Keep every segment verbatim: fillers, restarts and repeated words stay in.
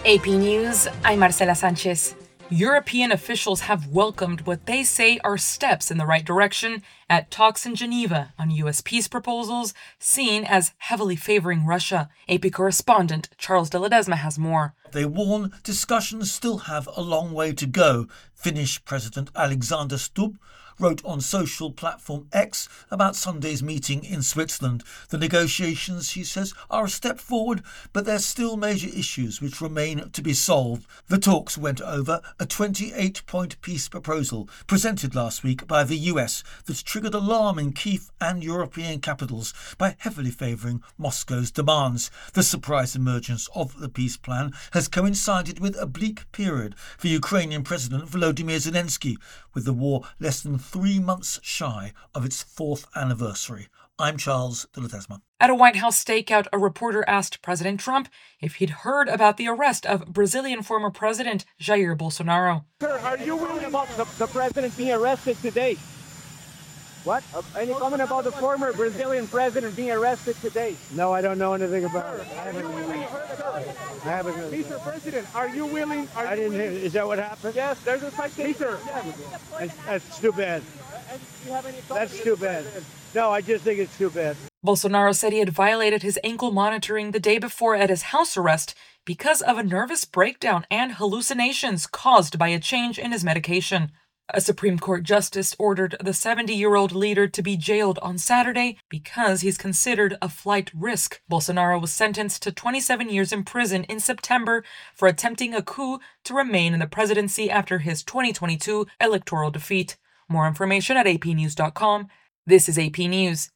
A P News, I'm Marcela Sanchez. European officials have welcomed what they say are steps in the right direction at talks in Geneva on U S peace proposals seen as heavily favoring Russia. A P correspondent Charles de Ledesma has more. They warn discussions still have a long way to go. Finnish President Alexander Stubb wrote on social platform X about Sunday's meeting in Switzerland. The negotiations, he says, are a step forward, but there's still major issues which remain to be solved. The talks went over a twenty-eight point peace proposal presented last week by the U S that triggered alarm in Kyiv and European capitals by heavily favouring Moscow's demands. The surprise emergence of the peace plan has coincided with a bleak period for Ukrainian President Volodymyr Zelensky, with the war less than three months shy of its fourth anniversary. I'm Charles de Ledesma. At a White House stakeout, a reporter asked President Trump if he'd heard about the arrest of Brazilian former President Jair Bolsonaro. Sir, are you worried about the, the president being arrested today? What? Uh, any comment about the former Brazilian president being arrested today? No, I don't know anything about it. I haven't heard about it. I haven't heard. Mister President, are you willing? Are I you didn't hear. willing? Is that what happened? Yes, there's a citation. Yes. That's, that's too bad. And do you have any thoughts? That's too bad. No, I just think it's too bad. Bolsonaro said he had violated his ankle monitoring the day before at his house arrest because of a nervous breakdown and hallucinations caused by a change in his medication. A Supreme Court justice ordered the seventy-year-old leader to be jailed on Saturday because he's considered a flight risk. Bolsonaro was sentenced to twenty-seven years in prison in September for attempting a coup to remain in the presidency after his twenty twenty-two electoral defeat. More information at a p news dot com. This is A P News.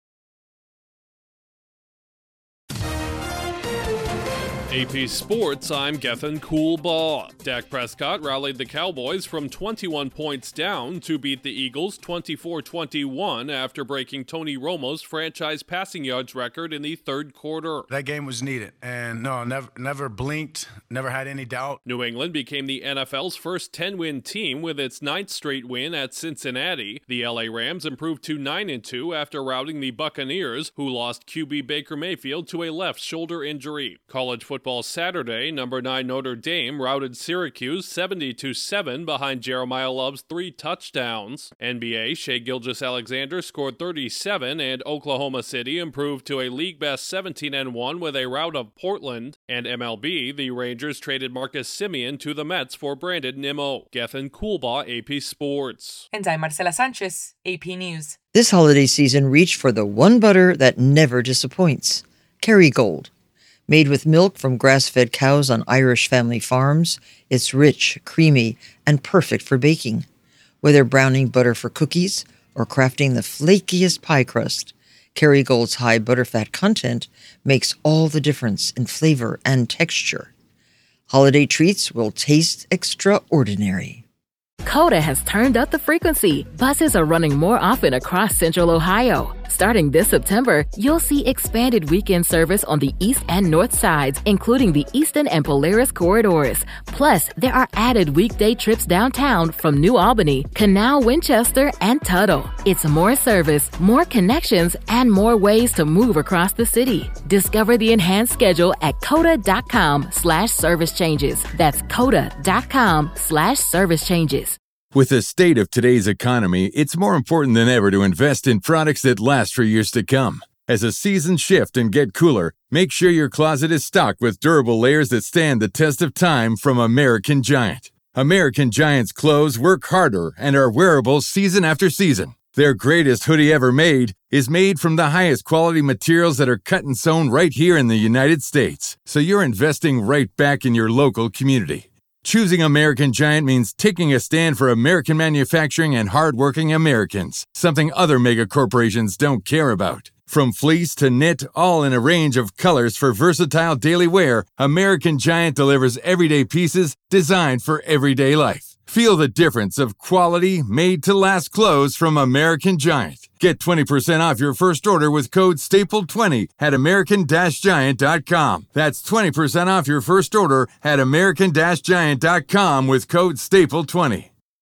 A P Sports, I'm Gethin Coolbaugh. Dak Prescott rallied the Cowboys from twenty-one points down to beat the Eagles twenty-four twenty-one after breaking Tony Romo's franchise passing yards record in the third quarter. That game was needed, and no, never never blinked, never had any doubt. New England became the N F L's first ten-win team with its ninth straight win at Cincinnati. The L A Rams improved to nine and two after routing the Buccaneers, who lost Q B Baker Mayfield to a left shoulder injury. College football Saturday, number nine Notre Dame routed Syracuse seventy to seven behind Jeremiah Love's three touchdowns. N B A, Shai Gilgeous-Alexander scored thirty-seven, and Oklahoma City improved to a league-best seventeen and one with a rout of Portland. And M L B, the Rangers traded Marcus Semien to the Mets for Brandon Nimmo. Gethin Coolbaugh, A P Sports. And I'm Marcela Sanchez, A P News. This holiday season, reach for the one butter that never disappoints. Kerrygold. Made with milk from grass-fed cows on Irish family farms, it's rich, creamy, and perfect for baking. Whether browning butter for cookies or crafting the flakiest pie crust, Kerrygold's high butterfat content makes all the difference in flavor and texture. Holiday treats will taste extraordinary. Coda has turned up the frequency. Buses are running more often across Central Ohio. Starting this September, you'll see expanded weekend service on the east and north sides, including the Eastern and Polaris corridors. Plus, there are added weekday trips downtown from New Albany, Canal, Winchester, and Tuttle. It's more service, more connections, and more ways to move across the city. Discover the enhanced schedule at coda.com slash service changes. That's coda.com slash service changes. With the state of today's economy, it's more important than ever to invest in products that last for years to come. As the seasons shift and get cooler, make sure your closet is stocked with durable layers that stand the test of time from American Giant. American Giant's clothes work harder and are wearable season after season. Their greatest hoodie ever made is made from the highest quality materials that are cut and sewn right here in the United States. So you're investing right back in your local community. Choosing American Giant means taking a stand for American manufacturing and hardworking Americans, something other mega corporations don't care about. From fleece to knit, all in a range of colors for versatile daily wear, American Giant delivers everyday pieces designed for everyday life. Feel the difference of quality, made-to-last clothes from American Giant. Get twenty percent off your first order with code staple twenty at american giant dot com. That's twenty percent off your first order at american giant dot com with code staple twenty.